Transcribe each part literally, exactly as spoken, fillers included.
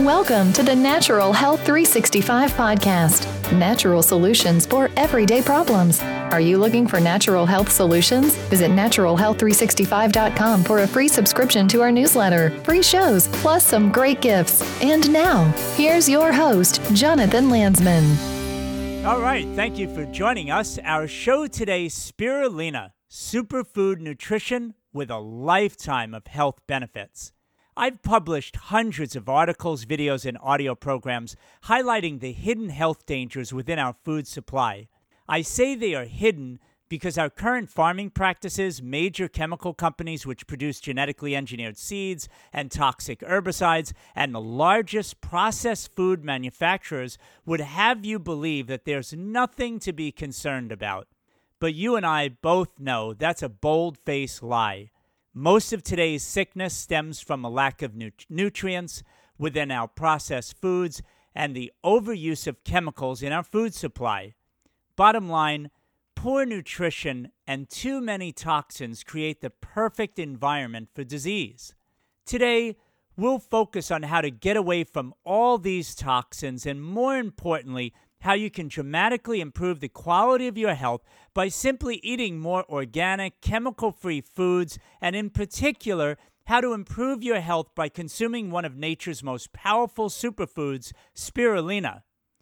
Welcome to the Natural Health three sixty-five podcast. Natural solutions for everyday problems. Are you looking for natural health solutions? Visit natural health three sixty-five dot com for a free subscription to our newsletter, free shows, plus some great gifts. And now, here's your host, Jonathan Landsman. All right, thank you for joining us. Our show today, Spirulina, superfood nutrition with a lifetime of health benefits. I've published hundreds of articles, videos, and audio programs highlighting the hidden health dangers within our food supply. I say they are hidden because our current farming practices, major chemical companies which produce genetically engineered seeds and toxic herbicides, and the largest processed food manufacturers would have you believe that there's nothing to be concerned about. But you and I both know that's a bold-faced lie. Most of today's sickness stems from a lack of nu- nutrients within our processed foods and the overuse of chemicals in our food supply. Bottom line, poor nutrition and too many toxins create the perfect environment for disease. Today, we'll focus on how to get away from all these toxins and, more importantly, how you can dramatically improve the quality of your health by simply eating more organic, chemical-free foods, and in particular, how to improve your health by consuming one of nature's most powerful superfoods, spirulina.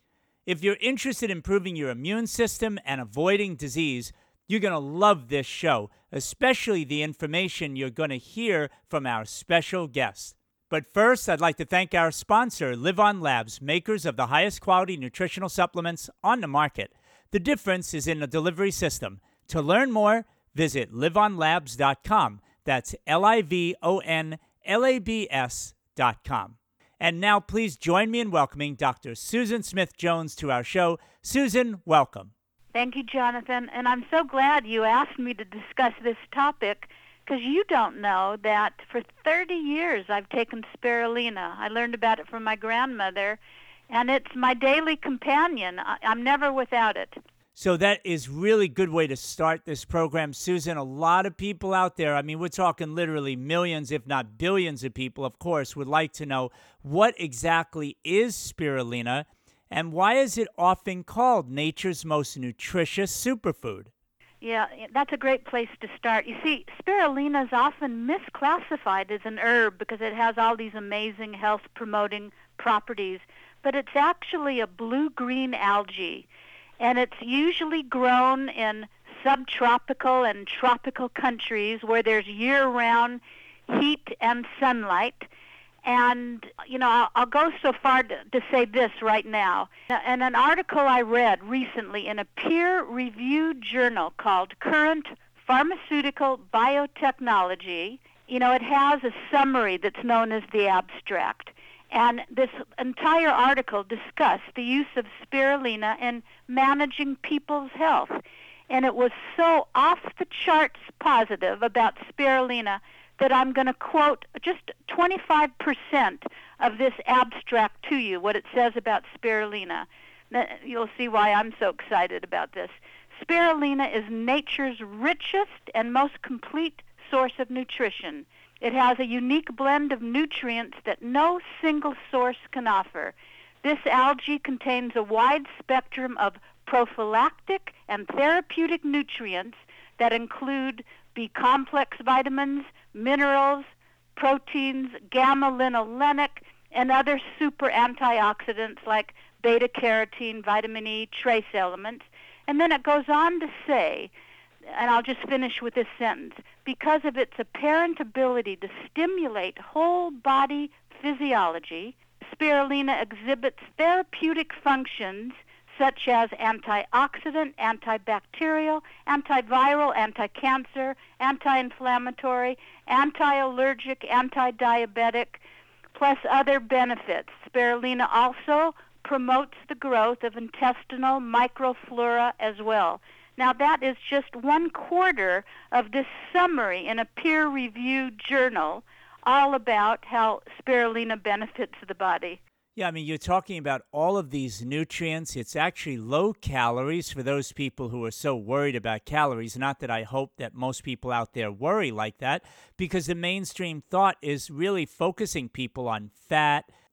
If you're interested in improving your immune system and avoiding disease, you're going to love this show, especially the information you're going to hear from our special guest. But first, I'd like to thank our sponsor, Live On Labs, makers of the highest quality nutritional supplements on the market. The difference is in the delivery system. To learn more, visit live on labs dot com. That's L I V O N L A B S dot com. And now please join me in welcoming Doctor Susan Smith-Jones to our show. Susan, welcome. Thank you, Jonathan. And I'm so glad you asked me to discuss this topic, because you don't know that for thirty years I've taken spirulina. I learned about it from my grandmother, and it's my daily companion. I, I'm never without it. So that is really good way to start this program, Susan. A lot of people out there, I mean, we're talking literally millions, if not billions of people, of course, would like to know what exactly is spirulina and why is it often called nature's most nutritious superfood? Yeah, that's a great place to start. You see, spirulina is often misclassified as an herb because it has all these amazing health-promoting properties, but it's actually a blue-green algae, and it's usually grown in subtropical and tropical countries where there's year-round heat and sunlight. And, you know, I'll, I'll go so far to, to say this right now. In an article I read recently in a peer-reviewed journal called Current Pharmaceutical Biotechnology, you know, it has a summary that's known as the abstract. And this entire article discussed the use of spirulina in managing people's health. And it was so off-the-charts positive about spirulina that I'm going to quote just twenty-five percent of this abstract to you, what it says about spirulina. You'll see why I'm so excited about this. Spirulina is nature's richest and most complete source of nutrition. It has a unique blend of nutrients that no single source can offer. This algae contains a wide spectrum of prophylactic and therapeutic nutrients that include B-complex vitamins, minerals, proteins, gamma-linolenic, and other super antioxidants like beta-carotene, vitamin E, trace elements. And then it goes on to say, and I'll just finish with this sentence, because of its apparent ability to stimulate whole body physiology, spirulina exhibits therapeutic functions such as antioxidant, antibacterial, antiviral, anti-cancer, anti-inflammatory, anti-allergic, anti-diabetic, plus other benefits. Spirulina also promotes the growth of intestinal microflora as well. Now, that is just one quarter of this summary in a peer-reviewed journal all about how spirulina benefits the body. Yeah, I mean, you're talking about all of these nutrients. It's actually low calories for those people who are so worried about calories. Not that I hope that most people out there worry like that, because the mainstream thought is really focusing people on fat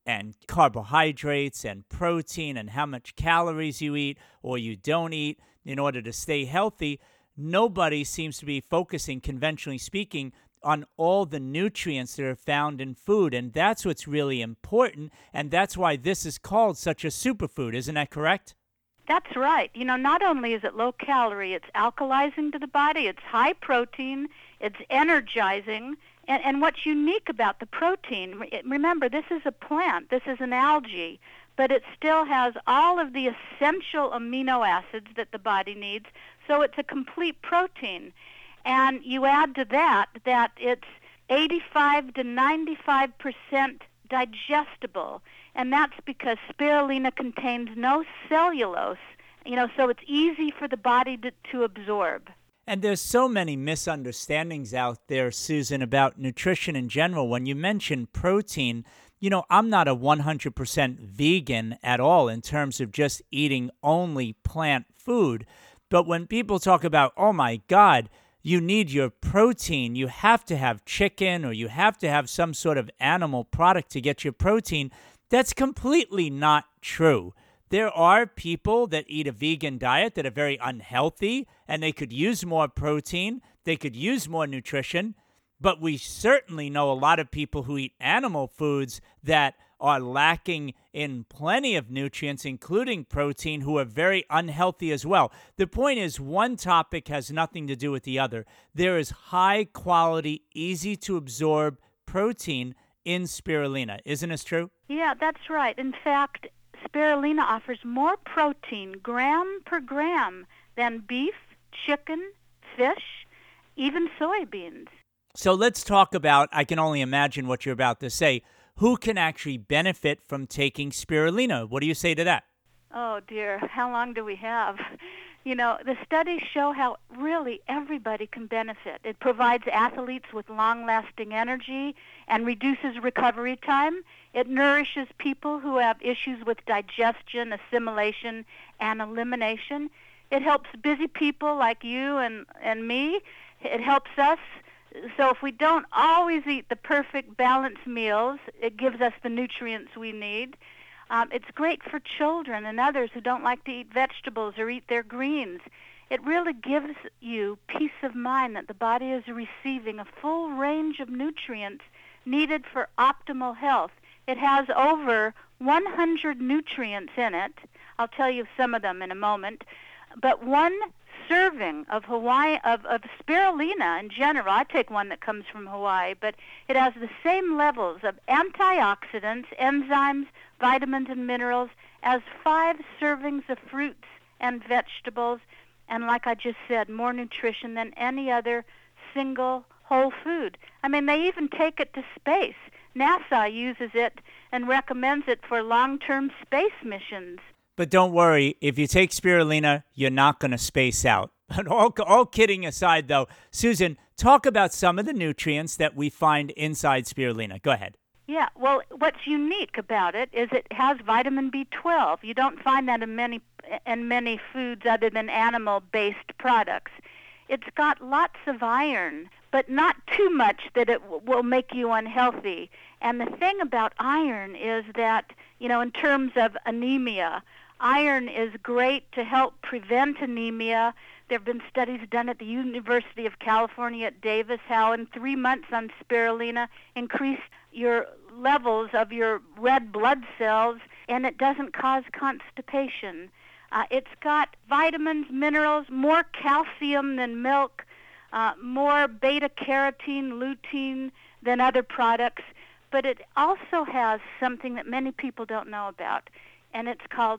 and carbohydrates and protein and how much calories you eat or you don't eat in order to stay healthy, nobody seems to be focusing, conventionally speaking, on all the nutrients that are found in food. And that's what's really important. And that's why this is called such a superfood. Isn't that correct? That's right. You know, not only is it low calorie, it's alkalizing to the body, it's high protein, it's energizing. And, and what's unique about the protein, remember, this is a plant, this is an algae, but it still has all of the essential amino acids that the body needs, so it's a complete protein. And you add to that that it's eighty-five to ninety-five percent digestible, and that's because spirulina contains no cellulose, you know, so it's easy for the body to, to absorb. And there's so many misunderstandings out there, Susan, about nutrition in general. When you mention protein, you know, I'm not a one hundred percent vegan at all in terms of just eating only plant food. But when people talk about, oh my God, you need your protein, you have to have chicken or you have to have some sort of animal product to get your protein, that's completely not true. There are people that eat a vegan diet that are very unhealthy and they could use more protein, they could use more nutrition, but we certainly know a lot of people who eat animal foods that are lacking in plenty of nutrients, including protein, who are very unhealthy as well. The point is, one topic has nothing to do with the other. There is high quality, easy to absorb protein in spirulina. Isn't this true? Yeah, that's right. In fact, spirulina offers more protein gram per gram than beef, chicken, fish, even soybeans. So let's talk about, I can only imagine what you're about to say, who can actually benefit from taking spirulina. What do you say to that? Oh, dear. How long do we have? You know, the studies show how really everybody can benefit. It provides athletes with long-lasting energy and reduces recovery time. It nourishes people who have issues with digestion, assimilation, and elimination. It helps busy people like you and, and me. It helps us. So if we don't always eat the perfect balanced meals, it gives us the nutrients we need. Um, it's great for children and others who don't like to eat vegetables or eat their greens. It really gives you peace of mind that the body is receiving a full range of nutrients needed for optimal health. It has over one hundred nutrients in it. I'll tell you some of them in a moment. But one serving of Hawaii of, of spirulina in general, I take one that comes from Hawaii, but it has the same levels of antioxidants, enzymes, vitamins, and minerals as five servings of fruits and vegetables, and like I just said, more nutrition than any other single whole food. I mean, they even take it to space. NASA uses it and recommends it for long-term space missions. But don't worry, if you take spirulina, you're not going to space out. But all, all kidding aside, though, Susan, talk about some of the nutrients that we find inside spirulina. Go ahead. Yeah, well, what's unique about it is it has vitamin B twelve. You don't find that in many in many foods other than animal-based products. It's got lots of iron, but not too much that it w- will make you unhealthy. And the thing about iron is that, you know, in terms of anemia, iron is great to help prevent anemia. There have been studies done at the University of California at Davis how in three months on spirulina increased your levels of your red blood cells, and it doesn't cause constipation. Uh, it's got vitamins, minerals, more calcium than milk, uh, more beta-carotene, lutein than other products. But it also has something that many people don't know about, and it's called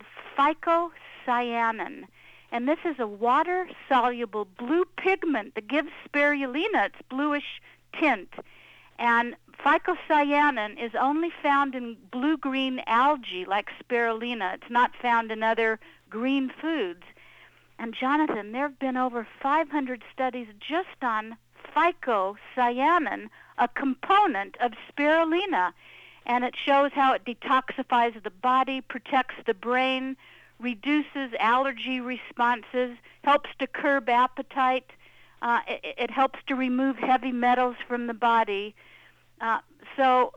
phycocyanin. And this is a water-soluble blue pigment that gives spirulina its bluish tint. And phycocyanin is only found in blue-green algae like spirulina. It's not found in other green foods. And Jonathan, there have been over five hundred studies just on phycocyanin, a component of spirulina. And it shows how it detoxifies the body, protects the brain, reduces allergy responses, helps to curb appetite. Uh, it, it helps to remove heavy metals from the body. Uh, so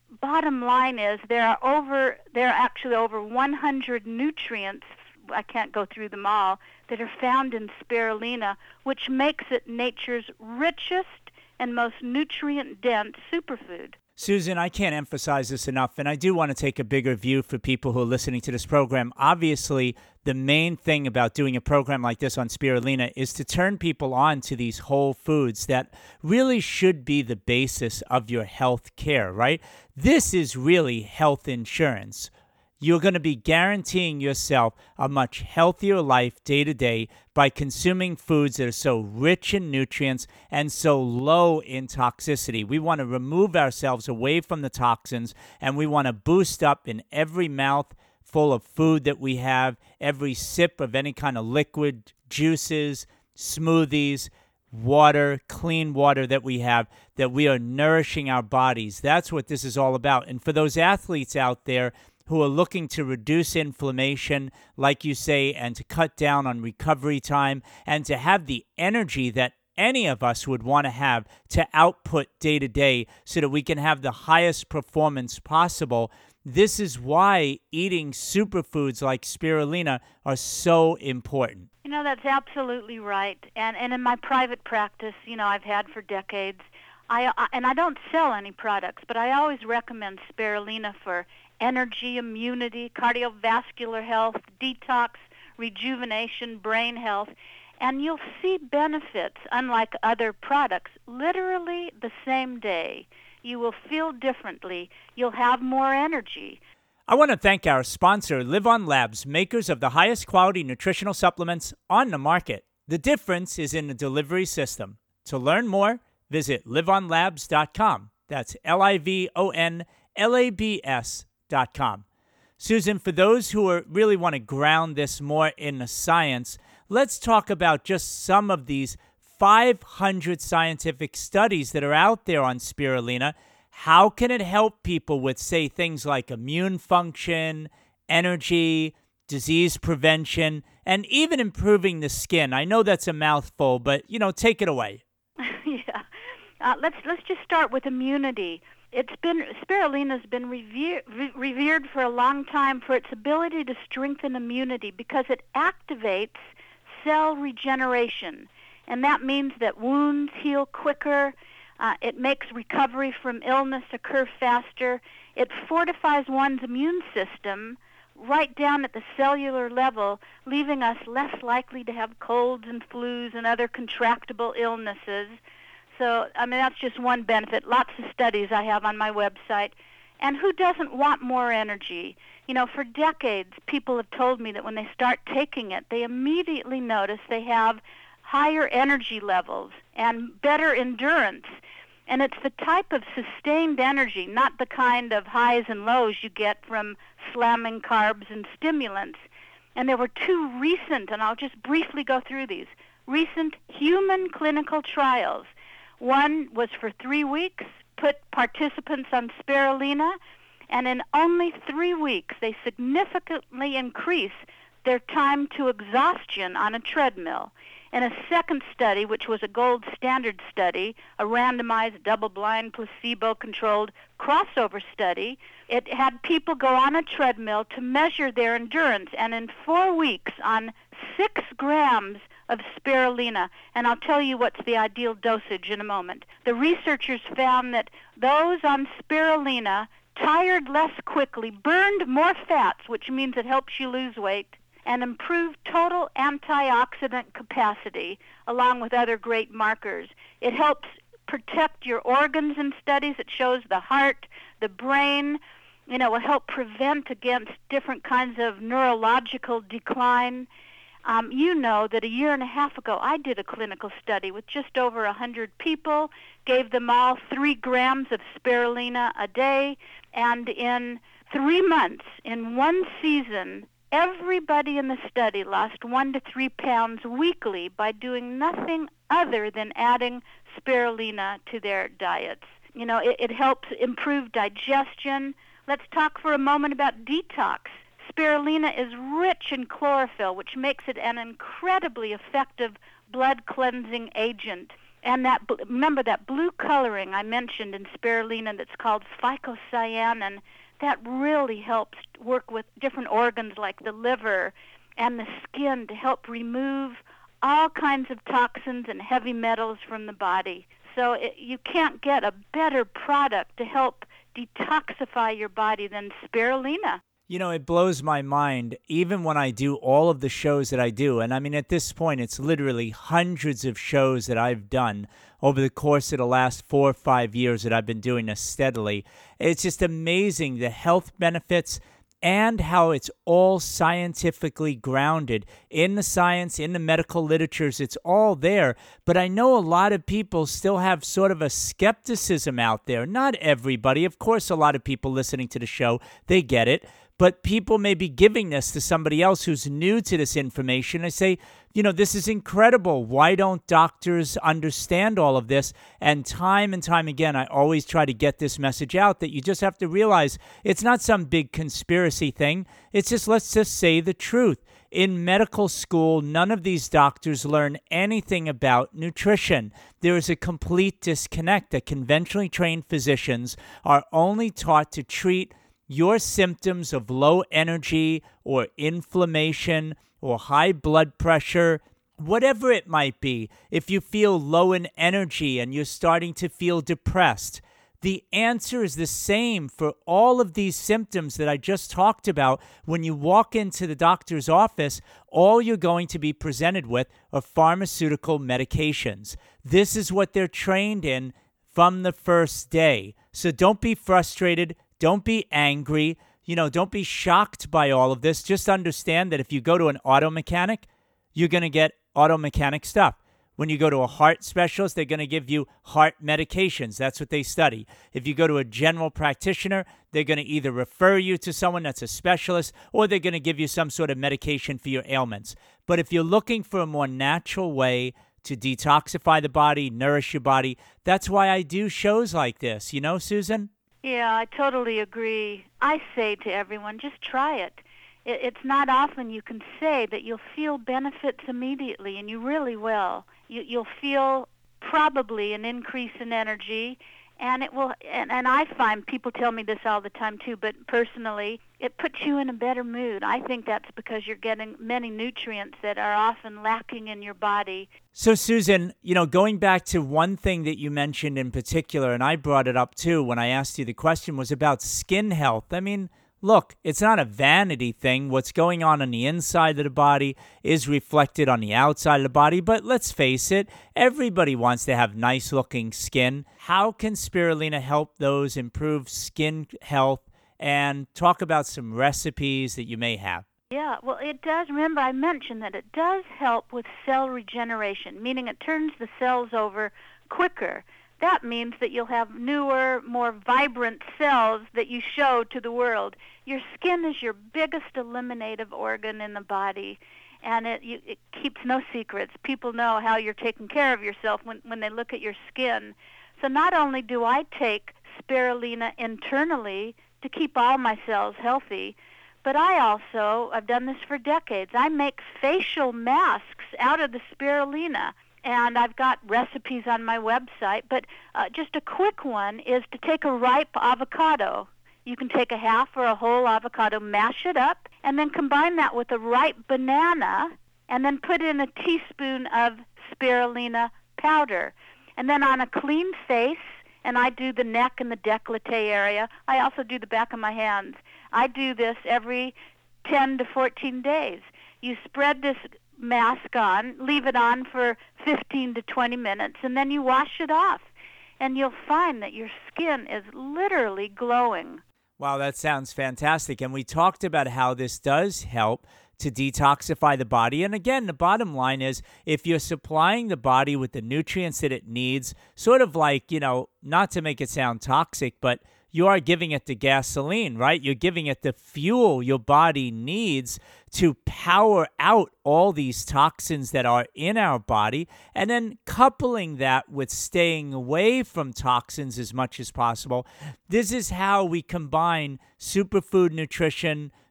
bottom line is there are over there are actually over one hundred nutrients, I can't go through them all, that are found in spirulina, which makes it nature's richest and most nutrient-dense superfood. Susan, I can't emphasize this enough, and I do want to take a bigger view for people who are listening to this program. Obviously, the main thing about doing a program like this on spirulina is to turn people on to these whole foods that really should be the basis of your health care, right? This is really health insurance. You're going to be guaranteeing yourself a much healthier life day to day by consuming foods that are so rich in nutrients and so low in toxicity. We want to remove ourselves away from the toxins, and we want to boost up in every mouthful of food that we have, every sip of any kind of liquid, juices, smoothies, water, clean water that we have, that we are nourishing our bodies. That's what this is all about. And for those athletes out there who are looking to reduce inflammation, like you say, and to cut down on recovery time, and to have the energy that any of us would want to have to output day to day so that we can have the highest performance possible, this is why eating superfoods like spirulina are so important. You know, that's absolutely right. And and in my private practice, you know, I've had for decades, I, I and I don't sell any products, but I always recommend spirulina for energy, immunity, cardiovascular health, detox, rejuvenation, brain health, and you'll see benefits, unlike other products, literally the same day. You will feel differently. You'll have more energy. I want to thank our sponsor, Live On Labs, makers of the highest quality nutritional supplements on the market. The difference is in the delivery system. To learn more, visit live on labs dot com. That's L I V O N L A B S dot com. Susan, for those who are, really want to ground this more in the science, let's talk about just some of these five hundred scientific studies that are out there on spirulina. How can it help people with, say, things like immune function, energy, disease prevention, and even improving the skin? I know that's a mouthful, but, you know, take it away. yeah. Uh, let's let's just start with immunity. It's been spirulina's been revered, revered for a long time for its ability to strengthen immunity because it activates cell regeneration, and that means that wounds heal quicker. Uh, it makes recovery from illness occur faster. It fortifies one's immune system right down at the cellular level, leaving us less likely to have colds and flus and other contractible illnesses. So, I mean, that's just one benefit. Lots of studies I have on my website. And who doesn't want more energy? You know, for decades, people have told me that when they start taking it, they immediately notice they have higher energy levels and better endurance. And it's the type of sustained energy, not the kind of highs and lows you get from slamming carbs and stimulants. And there were two recent, and I'll just briefly go through these, recent human clinical trials. One was for three weeks, put participants on spirulina, and in only three weeks they significantly increased their time to exhaustion on a treadmill. In a second study, which was a gold standard study, a randomized, double-blind, placebo-controlled crossover study, it had people go on a treadmill to measure their endurance, and in four weeks on six grams of spirulina, and I'll tell you what's the ideal dosage in a moment. The researchers found that those on spirulina tired less quickly, burned more fats, which means it helps you lose weight, and improved total antioxidant capacity, along with other great markers. It helps protect your organs in studies. It shows the heart, the brain. You know, it will help prevent against different kinds of neurological decline. Um, you know that a year and a half ago, I did a clinical study with just over one hundred people, gave them all three grams of spirulina a day, and in three months, in one season, everybody in the study lost one to three pounds weekly by doing nothing other than adding spirulina to their diets. You know, it, it helps improve digestion. Let's talk for a moment about detox. Spirulina is rich in chlorophyll, which makes it an incredibly effective blood cleansing agent. And that bl- remember that blue coloring I mentioned in spirulina that's called phycocyanin, that really helps work with different organs like the liver and the skin to help remove all kinds of toxins and heavy metals from the body. So it, you can't get a better product to help detoxify your body than spirulina. You know, it blows my mind, even when I do all of the shows that I do. And I mean, at this point, it's literally hundreds of shows that I've done over the course of the last four or five years that I've been doing this steadily. It's just amazing the health benefits and how it's all scientifically grounded in the science, in the medical literatures. It's all there. But I know a lot of people still have sort of a skepticism out there. Not everybody. Of course, a lot of people listening to the show, they get it. But people may be giving this to somebody else who's new to this information. I say, you know, this is incredible. Why don't doctors understand all of this? And time and time again, I always try to get this message out that you just have to realize it's not some big conspiracy thing. It's just, let's just say the truth. In medical school, none of these doctors learn anything about nutrition. There is a complete disconnect that conventionally trained physicians are only taught to treat your symptoms of low energy or inflammation or high blood pressure, whatever it might be. If you feel low in energy and you're starting to feel depressed, the answer is the same for all of these symptoms that I just talked about. When you walk into the doctor's office, all you're going to be presented with are pharmaceutical medications. This is what they're trained in from the first day. So don't be frustrated. Don't be angry. You know, don't be shocked by all of this. Just understand that if you go to an auto mechanic, you're going to get auto mechanic stuff. When you go to a heart specialist, they're going to give you heart medications. That's what they study. If you go to a general practitioner, they're going to either refer you to someone that's a specialist or they're going to give you some sort of medication for your ailments. But if you're looking for a more natural way to detoxify the body, nourish your body, that's why I do shows like this. You know, Susan? Yeah, I totally agree. I say to everyone, just try it. It's not often you can say that you'll feel benefits immediately, and you really will. You, you'll feel probably an increase in energy, and it will. And, and I find people tell me this all the time too, but personally, it puts you in a better mood. I think that's because you're getting many nutrients that are often lacking in your body. So, Susan, you know, going back to one thing that you mentioned in particular, and I brought it up too when I asked you the question, was about skin health. I mean, look, it's not a vanity thing. What's going on on the inside of the body is reflected on the outside of the body. But let's face it, everybody wants to have nice-looking skin. How can spirulina help those improve skin health? And talk about some recipes that you may have. Yeah, well, it does. Remember, I mentioned that it does help with cell regeneration, meaning it turns the cells over quicker. That means that you'll have newer, more vibrant cells that you show to the world. Your skin is your biggest eliminative organ in the body, and it, you, it keeps no secrets. People know how you're taking care of yourself when, when they look at your skin. So not only do I take spirulina internally to keep all my cells healthy, but I also, I've done this for decades, I make facial masks out of the spirulina, and I've got recipes on my website, but uh, just a quick one is to take a ripe avocado. You can take a half or a whole avocado, mash it up, and then combine that with a ripe banana, and then put in a teaspoon of spirulina powder. And then on a clean face, and I do the neck and the décolleté area. I also do the back of my hands. I do this every ten to fourteen days. You spread this mask on, leave it on for fifteen to twenty minutes, and then you wash it off. And you'll find that your skin is literally glowing. Wow, that sounds fantastic. And we talked about how this does help to detoxify the body. And again, the bottom line is if you're supplying the body with the nutrients that it needs, sort of like, you know, not to make it sound toxic, but you are giving it the gasoline, right? You're giving it the fuel your body needs to power out all these toxins that are in our body, and then coupling that with staying away from toxins as much as possible. This is how we combine superfood nutrition,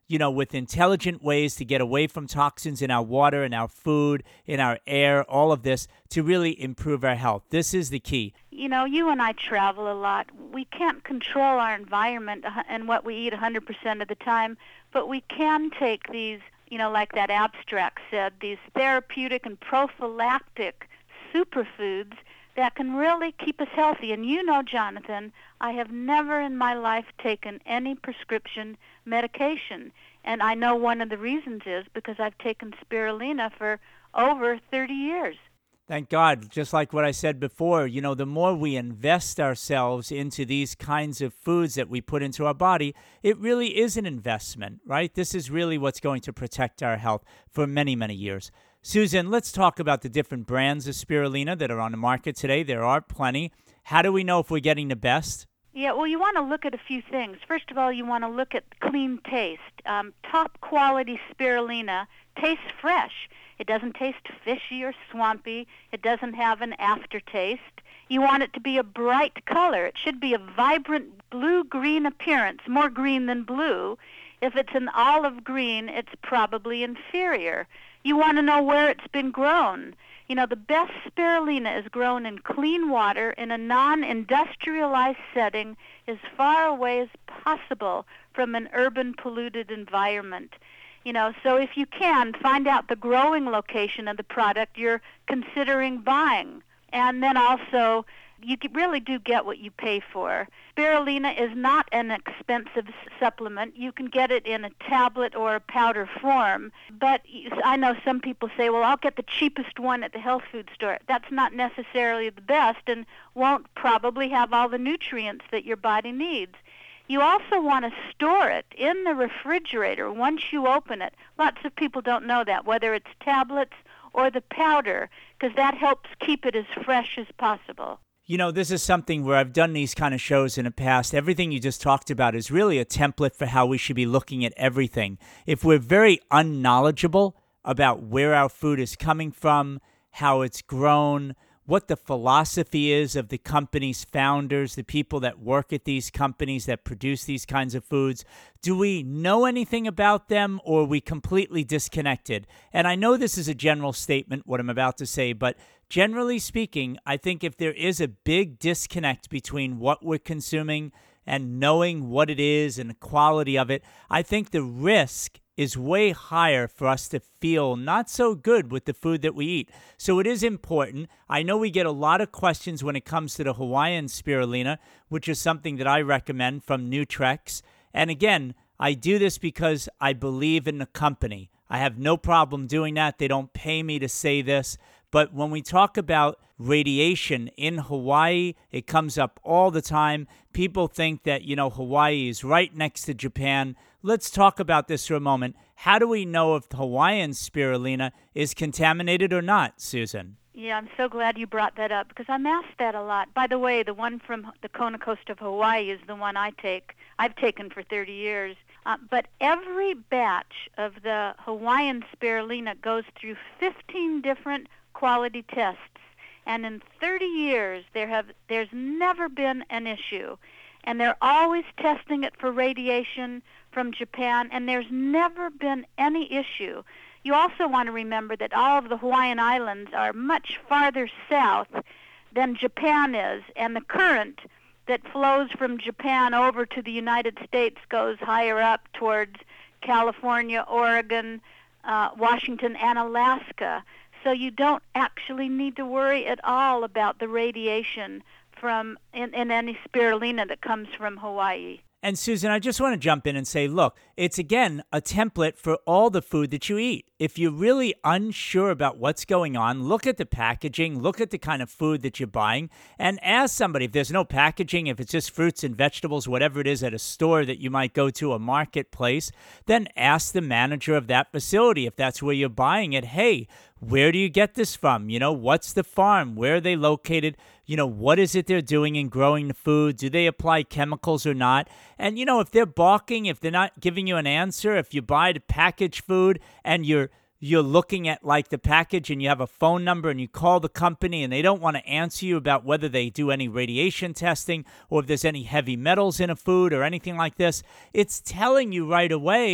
you know, with intelligent ways to get away from toxins in our water, in our food, in our air, all of this to really improve our health. This is the key. You know, you and I travel a lot. We can't control our environment and what we eat one hundred percent of the time, but we can take these, you know, like that abstract said, these therapeutic and prophylactic superfoods that can really keep us healthy. And you know, Jonathan, I have never in my life taken any prescription medication. And I know one of the reasons is because I've taken spirulina for over thirty years. Thank God. Just like what I said before, you know, the more we invest ourselves into these kinds of foods that we put into our body, it really is an investment, right? This is really what's going to protect our health for many, many years. Susan, let's talk about the different brands of spirulina that are on the market today. There are plenty. How do we know if we're getting the best? Yeah, well, you want to look at a few things. First of all, you want to look at clean taste. Um, top quality spirulina tastes fresh. It doesn't taste fishy or swampy. It doesn't have an aftertaste. You want it to be a bright color. It should be a vibrant blue-green appearance, more green than blue. If it's an olive green, it's probably inferior. You want to know where it's been grown. You know, the best spirulina is grown in clean water in a non-industrialized setting as far away as possible from an urban polluted environment. You know, so if you can, find out the growing location of the product you're considering buying. And then also, you really do get what you pay for. Spirulina is not an expensive supplement. You can get it in a tablet or a powder form. But I know some people say, well, I'll get the cheapest one at the health food store. That's not necessarily the best and won't probably have all the nutrients that your body needs. You also want to store it in the refrigerator once you open it. Lots of people don't know that, whether it's tablets or the powder, because that helps keep it as fresh as possible. You know, this is something where I've done these kind of shows in the past. Everything you just talked about is really a template for how we should be looking at everything. If we're very unknowledgeable about where our food is coming from, how it's grown, what the philosophy is of the company's founders, the people that work at these companies that produce these kinds of foods. Do we know anything about them, or are we completely disconnected? And I know this is a general statement, what I'm about to say, but generally speaking, I think if there is a big disconnect between what we're consuming and knowing what it is and the quality of it, I think the risk is way higher for us to feel not so good with the food that we eat. So it is important. I know we get a lot of questions when it comes to the Hawaiian spirulina, which is something that I recommend from Nutrex. And again, I do this because I believe in the company. I have no problem doing that. They don't pay me to say this. But when we talk about radiation in Hawaii, it comes up all the time. People think that, you know, Hawaii is right next to Japan. Let's talk about this for a moment. How do we know if the Hawaiian spirulina is contaminated or not, Susan? Yeah, I'm so glad you brought that up because I'm asked that a lot. By the way, the one from the Kona Coast of Hawaii is the one I take. I've taken for thirty years. Uh, but every batch of the Hawaiian spirulina goes through fifteen different quality tests. And in thirty years, there have there's never been an issue. And they're always testing it for radiation from Japan, and there's never been any issue. You also want to remember that all of the Hawaiian Islands are much farther south than Japan is, and the current that flows from Japan over to the United States goes higher up towards California, Oregon, uh, Washington, and Alaska. So you don't actually need to worry at all about the radiation from in, in any spirulina that comes from Hawaii. And Susan, I just want to jump in and say, look, it's again a template for all the food that you eat. If you're really unsure about what's going on, look at the packaging, look at the kind of food that you're buying, and ask somebody if there's no packaging, if it's just fruits and vegetables, whatever it is at a store that you might go to, a marketplace, then ask the manager of that facility, if that's where you're buying it, hey, where do you get this from? You know, what's the farm? Where are they located? You know, what is it they're doing in growing the food? Do they apply chemicals or not? And, you know, if they're balking, if they're not giving you an answer, if you buy the packaged food and you're you're looking at like the package and you have a phone number and you call the company and they don't want to answer you about whether they do any radiation testing or if there's any heavy metals in a food or anything like this, it's telling you right away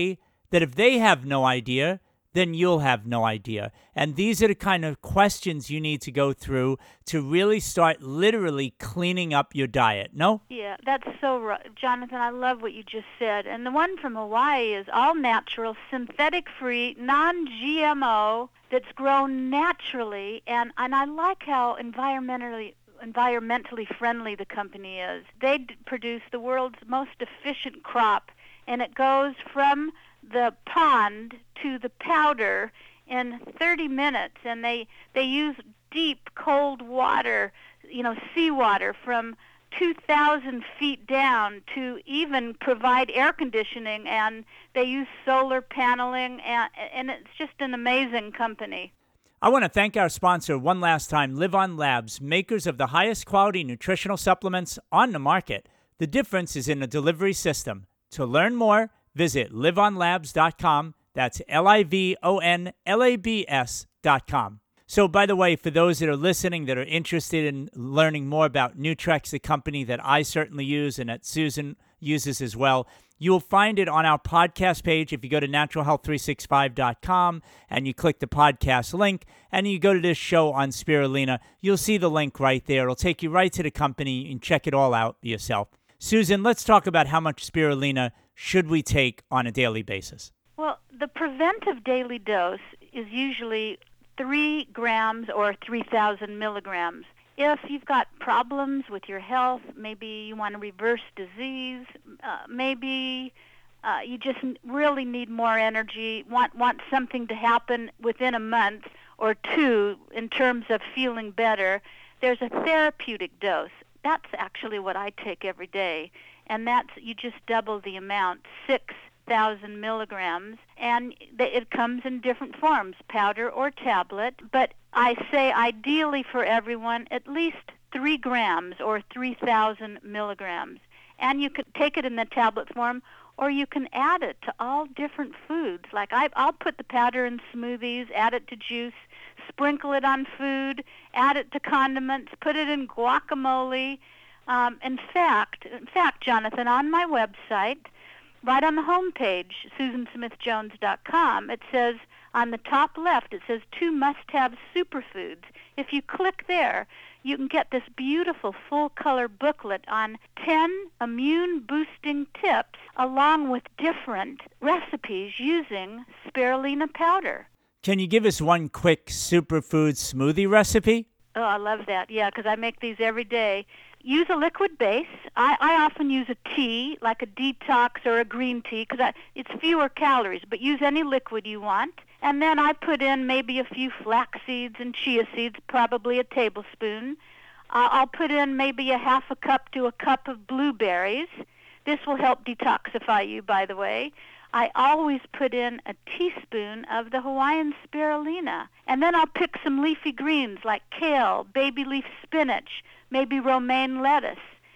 that if they have no idea, then you'll have no idea. And these are the kind of questions you need to go through to really start literally cleaning up your diet. No? Yeah, that's so right. Jonathan, I love what you just said. And the one from Hawaii is all natural, synthetic-free, non-G M O, that's grown naturally. And, and I like how environmentally environmentally friendly the company is. They d- produce the world's most efficient crop, and it goes from the pond to the powder in thirty minutes, and they they use deep cold water, you know, seawater from two thousand feet down to even provide air conditioning, and they use solar paneling, and, and it's just an amazing company. I want to thank our sponsor one last time, Live On Labs, makers of the highest quality nutritional supplements on the market. The difference is in the delivery system. To learn more, visit live on labs dot com. That's L I V O N L A B S dot com. So, by the way, for those that are listening that are interested in learning more about Nutrex, the company that I certainly use and that Susan uses as well, you will find it on our podcast page. If you go to natural health three sixty-five dot com and you click the podcast link and you go to this show on Spirulina, you'll see the link right there. It'll take you right to the company and check it all out yourself. Susan, let's talk about how much Spirulina should we take on a daily basis. Well, the preventive daily dose is usually three grams or three thousand milligrams. If you've got problems with your health, maybe you want to reverse disease, uh, maybe uh, you just really need more energy, want want something to happen within a month or two in terms of feeling better, there's a therapeutic dose. That's actually what I take every day, and that's you just double the amount, six thousand milligrams, and it comes in different forms, powder or tablet. But I say ideally for everyone, at least three grams or three thousand milligrams. And you can take it in the tablet form, or you can add it to all different foods. Like I, I'll put the powder in smoothies, add it to juice, sprinkle it on food, add it to condiments, put it in guacamole. Um, in fact, in fact, Jonathan, on my website, right on the home page, susan smith jones dot com, it says on the top left, it says two must-have superfoods. If you click there, you can get this beautiful full-color booklet on ten immune-boosting tips along with different recipes using spirulina powder. Can you give us one quick superfood smoothie recipe? Oh, I love that. Yeah, because I make these every day. Use a liquid base. I, I often use a tea, like a detox or a green tea, because it's fewer calories, but use any liquid you want. And then I put in maybe a few flax seeds and chia seeds, probably a tablespoon. Uh, I'll put in maybe a half a cup to a cup of blueberries. This will help detoxify you, by the way. I always put in a teaspoon of the Hawaiian spirulina. And then I'll pick some leafy greens like kale, baby leaf spinach, maybe romaine lettuce.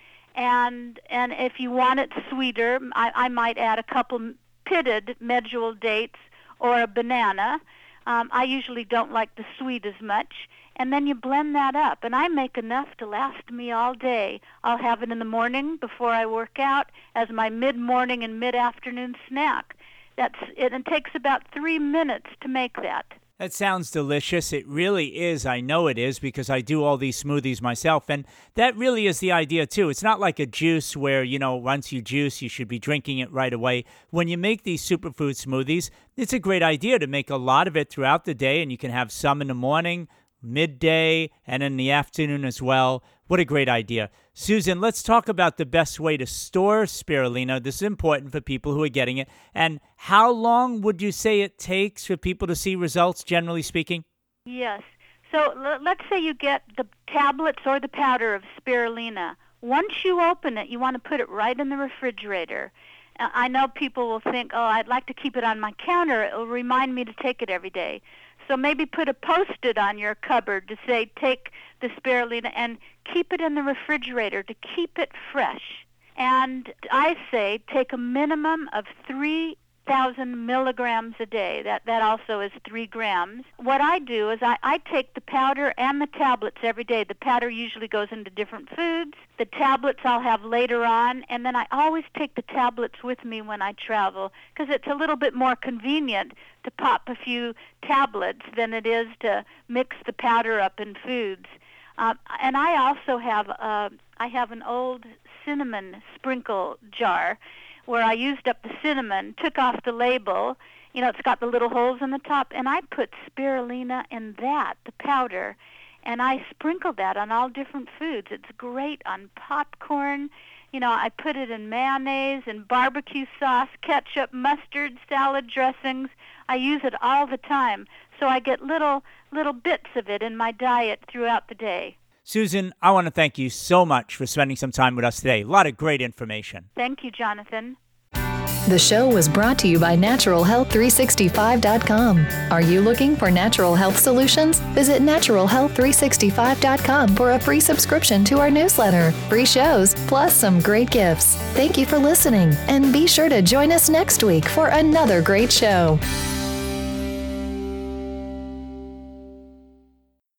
And and if you want it sweeter, I, I might add a couple pitted medjool dates or a banana. Um, I usually don't like the sweet as much. And then you blend that up. And I make enough to last me all day. I'll have it in the morning before I work out as my mid-morning and mid-afternoon snack. That's it, it takes about three minutes to make that. That sounds delicious. It really is. I know it is because I do all these smoothies myself. And that really is the idea, too. It's not like a juice where, you know, once you juice, you should be drinking it right away. When you make these superfood smoothies, it's a great idea to make a lot of it throughout the day. And you can have some in the morning, midday, and in the afternoon as well. What a great idea. Susan, let's talk about the best way to store spirulina. This is important for people who are getting it. And how long would you say it takes for people to see results, generally speaking? Yes. So l- let's say you get the tablets or the powder of spirulina. Once you open it, you want to put it right in the refrigerator. Uh, I know people will think, oh, I'd like to keep it on my counter. It'll remind me to take it every day. So maybe put a Post-it on your cupboard to say, take the spirulina and keep it in the refrigerator to keep it fresh. And I say take a minimum of three thousand milligrams a day. That that also is three grams. What I do is I, I take the powder and the tablets every day. The powder usually goes into different foods. The tablets I'll have later on, and then I always take the tablets with me when I travel because it's a little bit more convenient to pop a few tablets than it is to mix the powder up in foods. Uh, and I also have uh, I have an old cinnamon sprinkle jar where I used up the cinnamon, took off the label. You know, it's got the little holes in the top, and I put spirulina in that, the powder, and I sprinkle that on all different foods. It's great on popcorn. You know, I put it in mayonnaise and barbecue sauce, ketchup, mustard, salad dressings. I use it all the time, so I get little little bits of it in my diet throughout the day. Susan, I want to thank you so much for spending some time with us today. A lot of great information. Thank you, Jonathan. The show was brought to you by Natural Health three sixty-five dot com. Are you looking for natural health solutions? Visit Natural Health three sixty-five dot com for a free subscription to our newsletter, free shows, plus some great gifts. Thank you for listening, and be sure to join us next week for another great show.